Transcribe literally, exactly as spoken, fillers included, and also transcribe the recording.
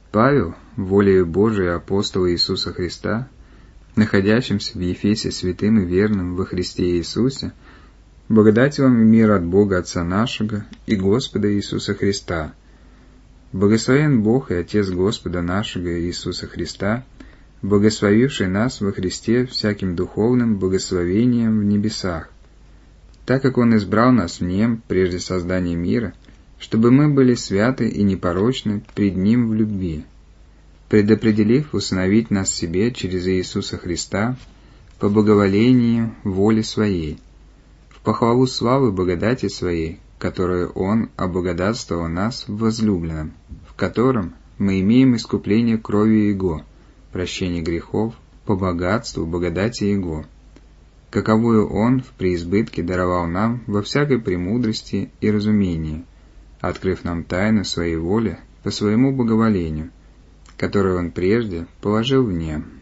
Павел, волею Божией апостола Иисуса Христа, находящимся в Ефесе святым и верным во Христе Иисусе, благодать вам и мир от Бога Отца нашего и Господа Иисуса Христа. Благословен Бог и Отец Господа нашего Иисуса Христа, благословивший нас во Христе всяким духовным благословением в небесах, так как Он избрал нас в Нем прежде создания мира, чтобы мы были святы и непорочны пред Ним в любви, предопределив усыновить нас себе через Иисуса Христа по благоволению воли Своей, в похвалу славы благодати Своей, которую Он облагодатствовал нас в возлюбленном, в котором мы имеем искупление кровью Его, прощение грехов по богатству благодати Его, каковую Он в преизбытке даровал нам во всякой премудрости и разумении, открыв нам тайну Своей воли по Своему благоволению, которую Он прежде положил в нем.